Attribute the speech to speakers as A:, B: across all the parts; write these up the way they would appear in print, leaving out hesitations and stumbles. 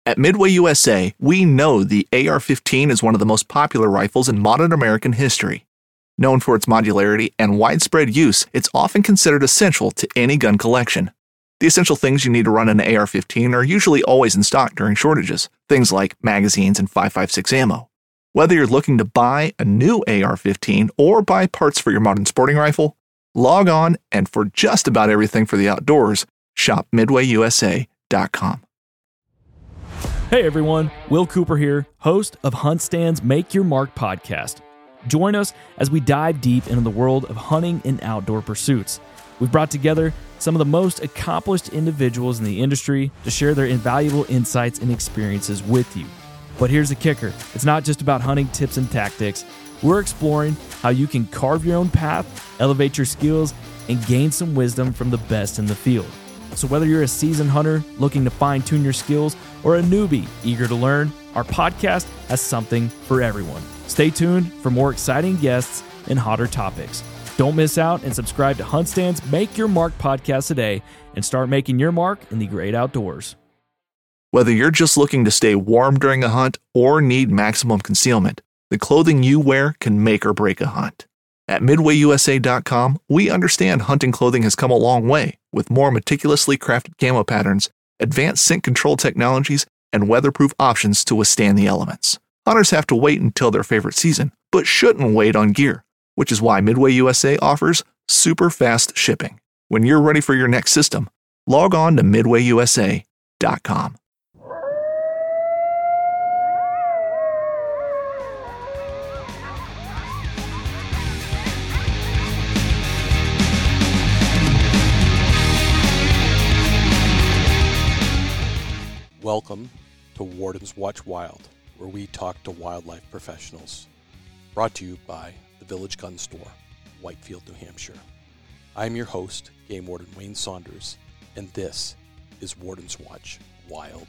A: At Midway USA, we know the AR-15 is one of the most popular rifles in modern American history. Known for its modularity and widespread use, it's often considered essential to any gun collection. The essential things you need to run an AR-15 are usually always in stock during shortages, things like magazines and 5.56 ammo. Whether you're looking to buy a new AR-15 or buy parts for your modern sporting rifle, log on and for just about everything for the outdoors, shop MidwayUSA.com.
B: Hey everyone, Will Cooper here, host of Hunt Stand's Make Your Mark podcast. Join us as we dive deep into the world of hunting and outdoor pursuits. We've brought together some of the most accomplished individuals in the industry to share their invaluable insights and experiences with you. But here's the kicker. It's not just about hunting tips and tactics. We're exploring how you can carve your own path, elevate your skills, and gain some wisdom from the best in the field. So whether you're a seasoned hunter looking to fine-tune your skills or a newbie eager to learn, our podcast has something for everyone. Stay tuned for more exciting guests and hotter topics. Don't miss out and subscribe to Hunt Stand's Make Your Mark podcast today and start making your mark in the great outdoors.
A: Whether you're just looking to stay warm during a hunt or need maximum concealment, the clothing you wear can make or break a hunt. At MidwayUSA.com, we understand hunting clothing has come a long way with more meticulously crafted camo patterns, advanced scent control technologies, and weatherproof options to withstand the elements. Hunters have to wait until their favorite season, but shouldn't wait on gear, which is why Midway USA offers super fast shipping. When you're ready for your next system, log on to MidwayUSA.com.
C: Welcome to Warden's Watch Wild, where we talk to wildlife professionals. Brought to you by the Village Gun Store, Whitefield, New Hampshire. I'm your host, Game Warden Wayne Saunders, and this is Warden's Watch Wild.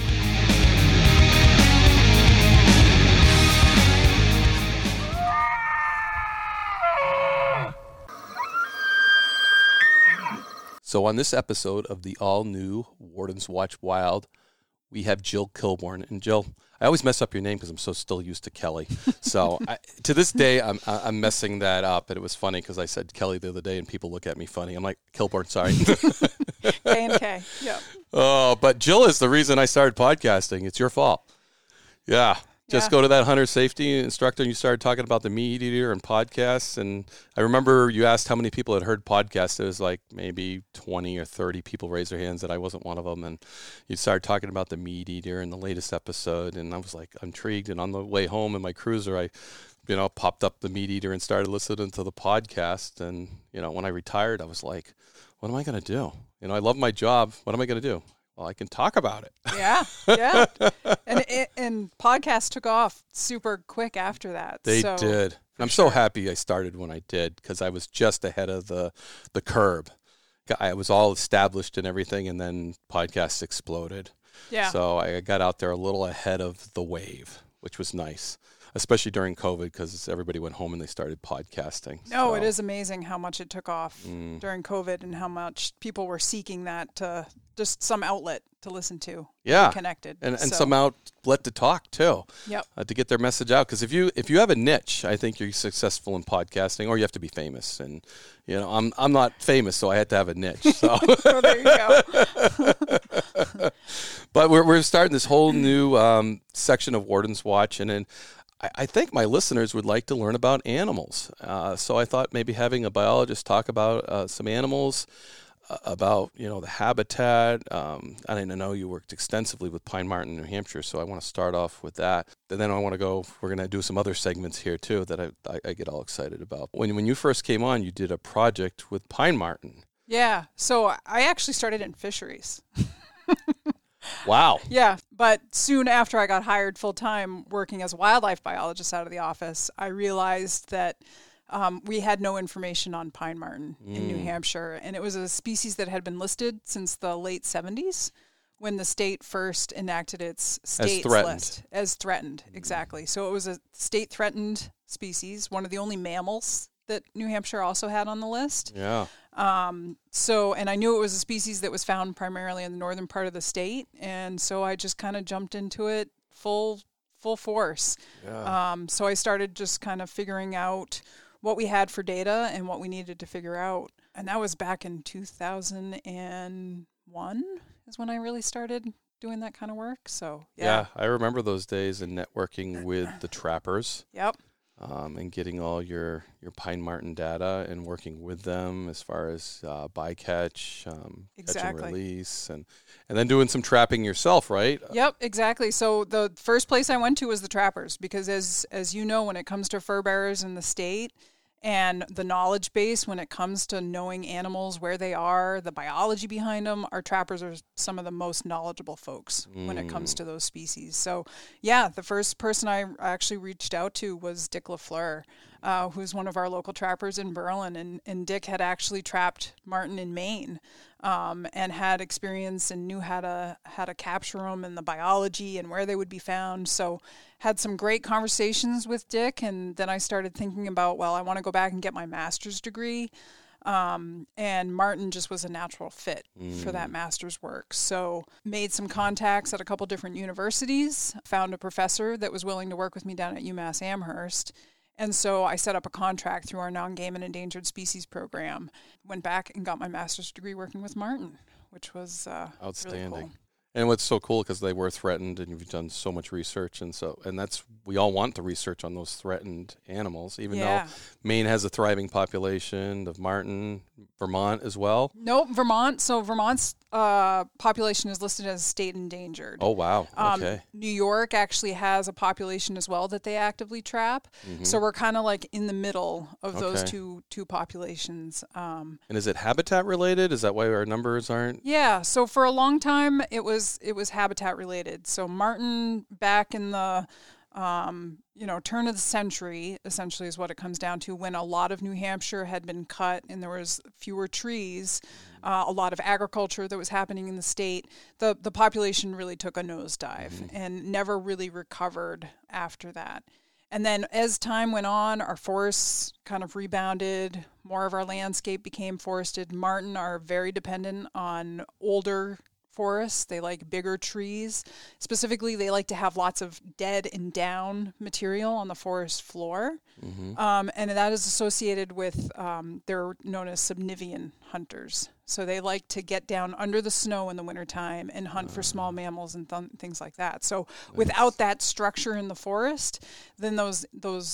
C: So on this episode of the all-new Warden's Watch Wild, we have Jill Kilborn. And Jill, I always mess up your name because I'm so still used to Kelly. So to this day, I'm messing that up. And it was funny because I said Kelly the other day and people look at me funny. I'm like, Kilborn, sorry.
D: K&K, yeah.
C: Oh, but Jill is the reason I started podcasting. It's your fault. Yeah. Just go to that hunter safety instructor and you started talking about the meat eater and podcasts. And I remember you asked how many people had heard podcasts. It was like maybe 20 or 30 people raised their hands, and I wasn't one of them. And you started talking about the meat eater in the latest episode. And I was like intrigued. And on the way home in my cruiser, I popped up the meat eater and started listening to the podcast. And, when I retired, I was like, what am I going to do? I love my job. What am I going to do? Well, I can talk about it.
D: Yeah. And podcasts took off super quick after that.
C: They did. I'm so happy I started when I did because I was just ahead of the curve. I was all established and everything, and then podcasts exploded.
D: Yeah.
C: So I got out there a little ahead of the wave, which was nice, especially during COVID because everybody went home and they started podcasting.
D: No, it is amazing how much it took off during COVID and how much people were seeking that just some outlet to listen to.
C: Yeah.
D: Be connected.
C: And some outlet to talk too.
D: Yep.
C: To get their message out. Because if you have a niche, I think you're successful in podcasting, or you have to be famous. And I'm not famous, so I had to have a niche. So
D: Oh, there you go.
C: But we're starting this whole new section of Warden's Watch, and then I think my listeners would like to learn about animals. So I thought maybe having a biologist talk about some animals, about the habitat. And I know you worked extensively with pine marten in New Hampshire, so I want to start off with that. And then we're going to do some other segments here too that I get all excited about. When you first came on, you did a project with pine marten.
D: Yeah. So I actually started in fisheries.
C: Wow.
D: Yeah, but soon after I got hired full-time working as a wildlife biologist out of the office, I realized that we had no information on pine marten in New Hampshire, and it was a species that had been listed since the late 70s when the state first enacted its states list. As threatened, exactly. So it was a state-threatened species, one of the only mammals that New Hampshire also had on the list.
C: Yeah.
D: And I knew it was a species that was found primarily in the northern part of the state, and so I just kind of jumped into it full force.
C: Yeah.
D: So I started just kind of figuring out what we had for data and what we needed to figure out. And that was back in 2001 is when I really started doing that kind of work. So,
C: Yeah, I remember those days and networking with the trappers.
D: Yep.
C: And getting all your pine marten data and working with them as far as bycatch, catch and release, and then doing some trapping yourself, right?
D: Yep, exactly. So the first place I went to was the trappers, because as you know, when it comes to fur bearers in the state and the knowledge base when it comes to knowing animals, where they are, the biology behind them, our trappers are some of the most knowledgeable folks when it comes to those species. So, yeah, the first person I actually reached out to was Dick LaFleur, who's one of our local trappers in Berlin. And Dick had actually trapped marten in Maine and had experience and knew how to capture them and the biology and where they would be found. So had some great conversations with Dick, and then I started thinking about, well, I want to go back and get my master's degree. And marten just was a natural fit for that master's work. So made some contacts at a couple different universities, found a professor that was willing to work with me down at UMass Amherst. And so I set up a contract through our non-game and endangered species program, went back and got my master's degree working with marten, which was
C: outstanding.
D: Really cool.
C: And what's so cool, because they were threatened, and you've done so much research, and that's, we all want the research on those threatened animals, even though Maine has a thriving population of marten, Vermont as well.
D: Nope, Vermont. So Vermont's population is listed as state endangered.
C: Oh, wow. Okay.
D: New York actually has a population as well that they actively trap. So we're kind of like in the middle of those two populations.
C: And is it habitat related? Is that why our numbers aren't?
D: Yeah. So for a long time, it was habitat related. So marten back in the turn of the century, essentially, is what it comes down to, when a lot of New Hampshire had been cut and there was fewer trees, a lot of agriculture that was happening in the state. The population really took a nosedive and never really recovered after that. And then as time went on, our forests kind of rebounded. More of our landscape became forested. Marten are very dependent on older forests. They like bigger trees. Specifically, they like to have lots of dead and down material on the forest floor. And that is associated with, they're known as subnivean hunters. So they like to get down under the snow in the wintertime and hunt for small mammals and things like that. So without that structure in the forest, then those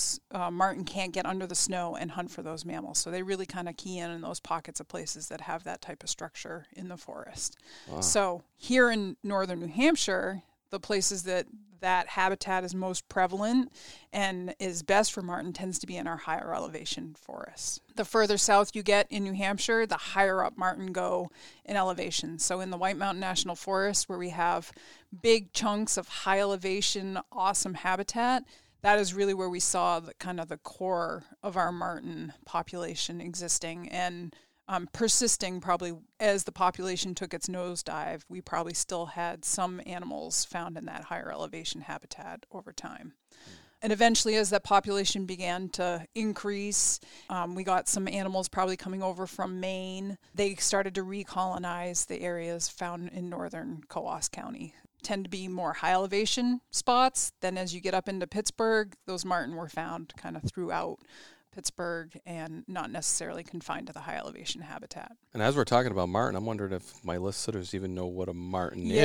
D: marten can't get under the snow and hunt for those mammals. So they really kind of key in those pockets of places that have that type of structure in the forest. Wow. So here in northern New Hampshire, the places that habitat is most prevalent and is best for marten tends to be in our higher elevation forests. The further south you get in New Hampshire, the higher up marten go in elevation. So in the White Mountain National Forest, where we have big chunks of high elevation, awesome habitat, that is really where we saw the core of our marten population existing and persisting. Probably as the population took its nosedive, we probably still had some animals found in that higher elevation habitat over time. And eventually, as that population began to increase, we got some animals probably coming over from Maine. They started to recolonize the areas found in northern Coos County. Tend to be more high elevation spots. Then as you get up into Pittsburgh, those marten were found kind of throughout Pittsburgh and not necessarily confined to the high elevation habitat.
C: And as we're talking about marten, I'm wondering if my listeners even know what a marten is.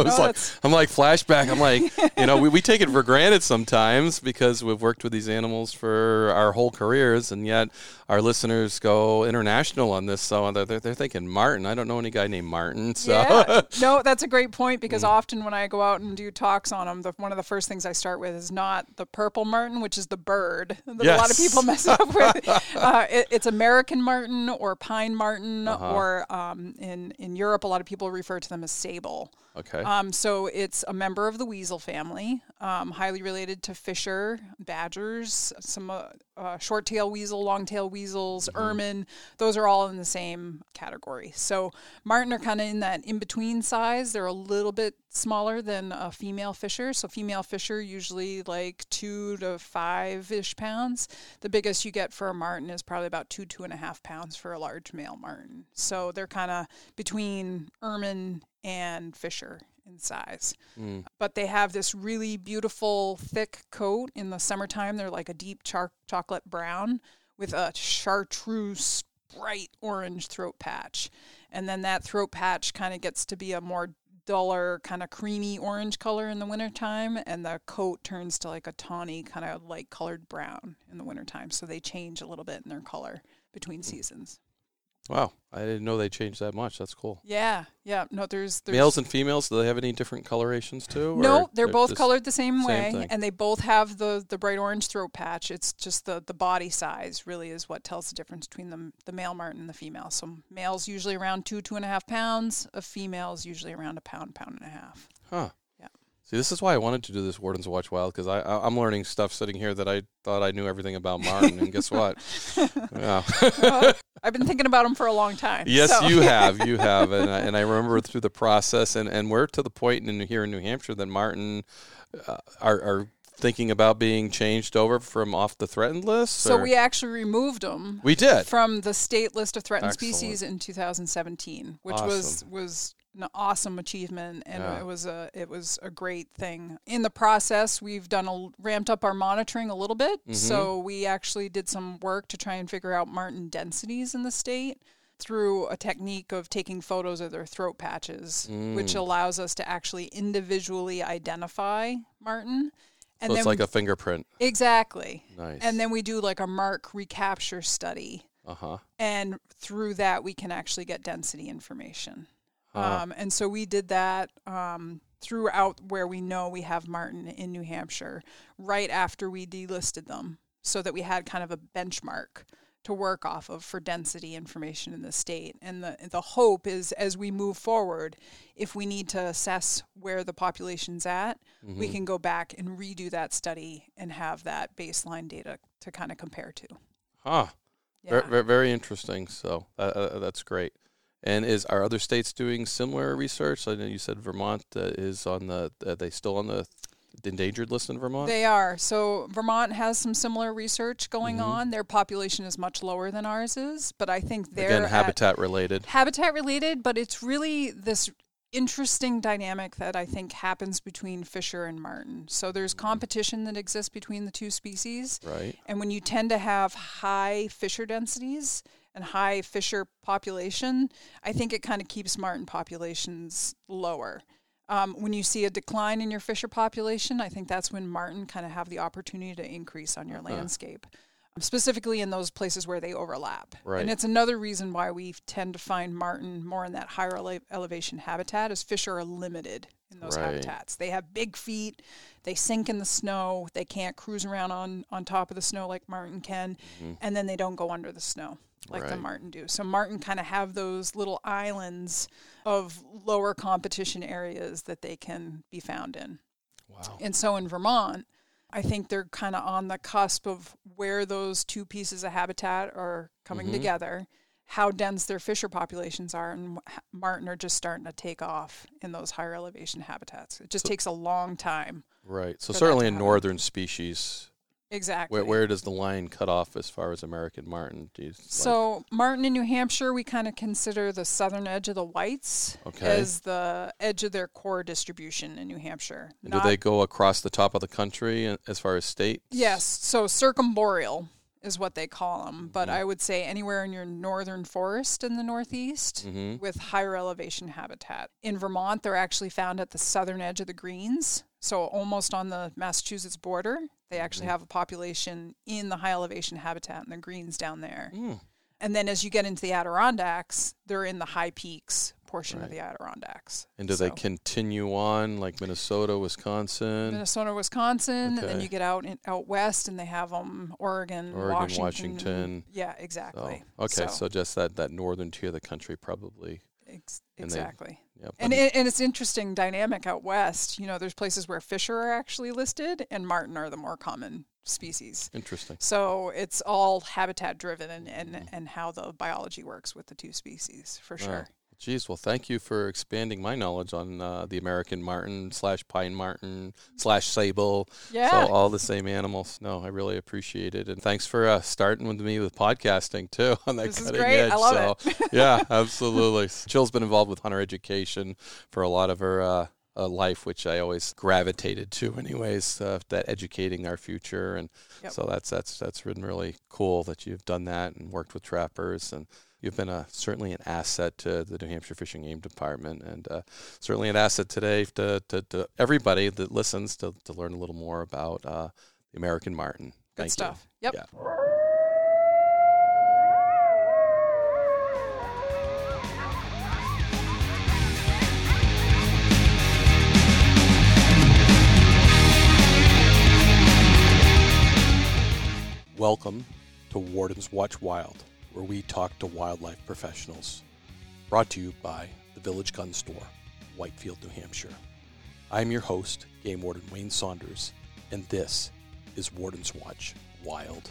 C: I'm like flashback. I'm like, we take it for granted sometimes because we've worked with these animals for our whole careers, and yet our listeners go international on this. So they're thinking marten. I don't know any guy named Martin. So.
D: Yeah. No, that's a great point, because often when I go out and do talks on them, one of the first things I start with is not the purple marten, which is the bird that a lot of people mess up with. It's American marten or pine marten, or in Europe, a lot of people refer to them as sable.
C: Okay.
D: So it's a member of the weasel family. highly related to fisher, badgers, some short-tail weasel, long-tail weasels, ermine. Those are all in the same category. So marten are kind of in that in-between size. They're a little bit smaller than a female fisher. So female fisher usually like 2 to 5-ish pounds. The biggest you get for a marten is probably about 2.5 pounds for a large male marten. So they're kind of between ermine and fisher in size. But they have this really beautiful thick coat. In the summertime, they're like a deep chocolate brown with a chartreuse bright orange throat patch. And then that throat patch kind of gets to be a more duller kind of creamy orange color in the wintertime, and the coat turns to like a tawny kind of light colored brown in the wintertime. So they change a little bit in their color between seasons.
C: Wow, I didn't know they changed that much. That's cool.
D: Yeah. No, there's
C: males and females. Do they have any different colorations too?
D: No, they're both colored the same way,
C: thing?
D: and they both have the bright orange throat patch. It's just the body size really is what tells the difference between the male marten and the female. So males usually around 2.5 pounds. A female is usually around a pound and a half.
C: Huh.
D: Yeah.
C: See, this is why I wanted to do this Wardens Watch Wild, because I'm learning stuff sitting here that I thought I knew everything about marten, and guess what? Yeah.
D: Well, I've been thinking about them for a long time.
C: Yes,
D: so.
C: you have, and I remember through the process, and we're to the point here in New Hampshire that marten are thinking about being changed over from off the threatened list.
D: So we actually removed them.
C: We did
D: from the state list of threatened
C: Excellent.
D: Species in 2017, which
C: Awesome.
D: was an awesome achievement, and it was a great thing. In the process, we've ramped up our monitoring a little bit. So we actually did some work to try and figure out marten densities in the state through a technique of taking photos of their throat patches, which allows us to actually individually identify marten.
C: And so it's like a fingerprint.
D: Exactly.
C: Nice.
D: And then we do like a mark recapture study. And through that, we can actually get density information. And so we did that throughout where we know we have marten in New Hampshire right after we delisted them, so that we had kind of a benchmark to work off of for density information in the state. And the hope is, as we move forward, if we need to assess where the population's at, we can go back and redo that study and have that baseline data to kind of compare to.
C: Yeah. Very, very interesting. So that's great. And are other states doing similar research? I know you said Vermont is on are they still on the endangered list in Vermont?
D: They are. So Vermont has some similar research going on. Their population is much lower than ours is, but I think they're
C: again habitat related.
D: Habitat related, but it's really this interesting dynamic that I think happens between fisher and marten. So there's competition that exists between the two species.
C: Right.
D: And when you tend to have high fisher densities and high fisher population, I think it kind of keeps marten populations lower. When you see a decline in your fisher population, I think that's when marten kind of have the opportunity to increase on your landscape, specifically in those places where they overlap.
C: Right.
D: And it's another reason why we tend to find marten more in that higher elevation habitat, is fisher are limited in those habitats. They have big feet, they sink in the snow, they can't cruise around on top of the snow like marten can, and then they don't go under the snow like the marten do. So marten kind of have those little islands of lower competition areas that they can be found in.
C: Wow.
D: And so in Vermont, I think they're kind of on the cusp of where those two pieces of habitat are coming together, how dense their fisher populations are, and marten are just starting to take off in those higher elevation habitats. It just takes a long time.
C: Right. So certainly in northern species.
D: Exactly.
C: Where does the line cut off as far as American marten?
D: So marten in New Hampshire, we kind of consider the southern edge of the whites as the edge of their core distribution in New Hampshire.
C: Do they go across the top of the country as far as states?
D: Yes. So circumboreal is what they call them. But I would say anywhere in your northern forest in the northeast with higher elevation habitat. In Vermont, they're actually found at the southern edge of the greens. So almost on the Massachusetts border, they actually have a population in the high elevation habitat in the greens down there. And then as you get into the Adirondacks, they're in the high peaks portion of the Adirondacks.
C: And do they continue on like Minnesota, Wisconsin?
D: Minnesota, Wisconsin, and then you get out west and they have them Oregon, Washington. Yeah, exactly.
C: So just that northern tier of the country probably.
D: Exactly.
C: Yep.
D: And it's interesting dynamic out west. There's places where fisher are actually listed, and marten are the more common species.
C: Interesting.
D: So it's all habitat driven and how the biology works with the two species, for sure.
C: Geez, well, thank you for expanding my knowledge on the American marten / pine marten / sable.
D: Yeah.
C: So all the same animals. No, I really appreciate it. And thanks for starting with me with podcasting, too, on that
D: This
C: cutting
D: is great.
C: edge.
D: I love it.
C: Yeah, absolutely. Jill's been involved with hunter education for a lot of her life, which I always gravitated to anyways, that educating our future. And so that's been really cool that you've done that and worked with trappers, and you've been certainly an asset to the New Hampshire Fish and Game Department, and certainly an asset today to everybody that listens to learn a little more about the American marten.
D: Good stuff. Yep.
C: Yeah. Welcome to Warden's Watch Wild, where we talk to wildlife professionals. Brought to you by the Village Gun Store, Whitefield, New Hampshire. I'm your host, Game Warden Wayne Saunders, and this is Warden's Watch Wild.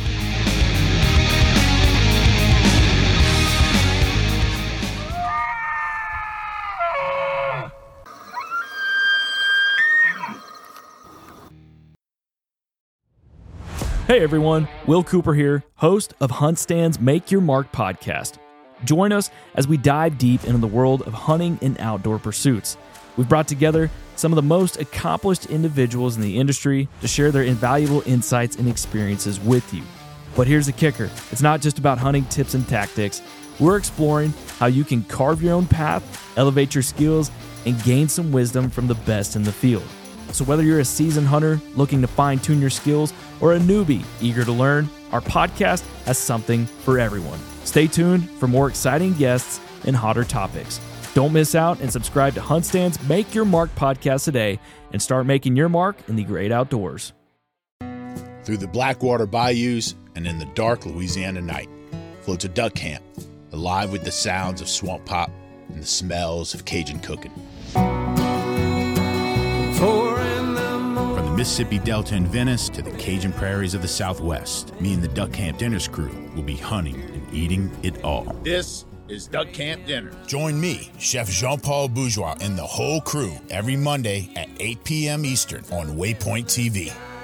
B: Hey everyone, Will Cooper here, host of HuntStand's Make Your Mark podcast. Join us as we dive deep into the world of hunting and outdoor pursuits. We've brought together some of the most accomplished individuals in the industry to share their invaluable insights and experiences with you. But here's the kicker. It's not just about hunting tips and tactics. We're exploring how you can carve your own path, elevate your skills, and gain some wisdom from the best in the field. So whether you're a seasoned hunter looking to fine-tune your skills or a newbie eager to learn, our podcast has something for everyone. Stay tuned for more exciting guests and hotter topics. Don't miss out and subscribe to HuntStand's Make Your Mark podcast today and start making your mark in the great outdoors.
E: Through the Blackwater bayous and in the dark Louisiana night floats a duck camp, alive with the sounds of swamp pop and the smells of Cajun cooking. From the Mississippi Delta in Venice to the Cajun prairies of the Southwest, me and the Duck Camp Dinners crew will be hunting and eating it all. This is Duck Camp Dinner. Join me, Chef Jean-Paul Bourgeois, and the whole crew every Monday at 8 p.m. Eastern on Waypoint TV.